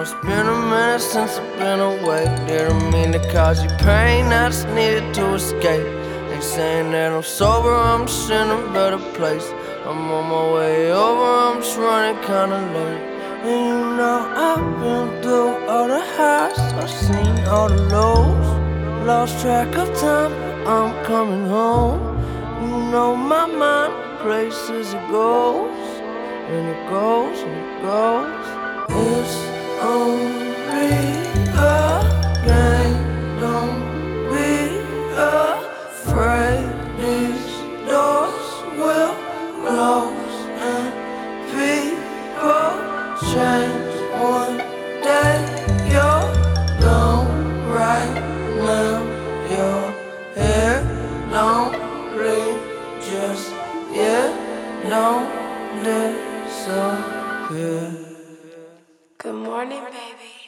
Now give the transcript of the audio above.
It's been a minute since I've been away. Didn't mean to cause you pain, I just needed to escape. They saying that I'm sober, I'm just in a better place. I'm on my way over, I'm just running kinda late. And you know I've been through all the highs, I've seen all the lows. Lost track of time, but I'm coming home. You know my mind, places it goes, and it goes, and it goes. It's only a game, don't be afraid. These doors will close and people change. One day you're gone, right now you're here. Don't leave just yet, don't disappear. Good morning, baby.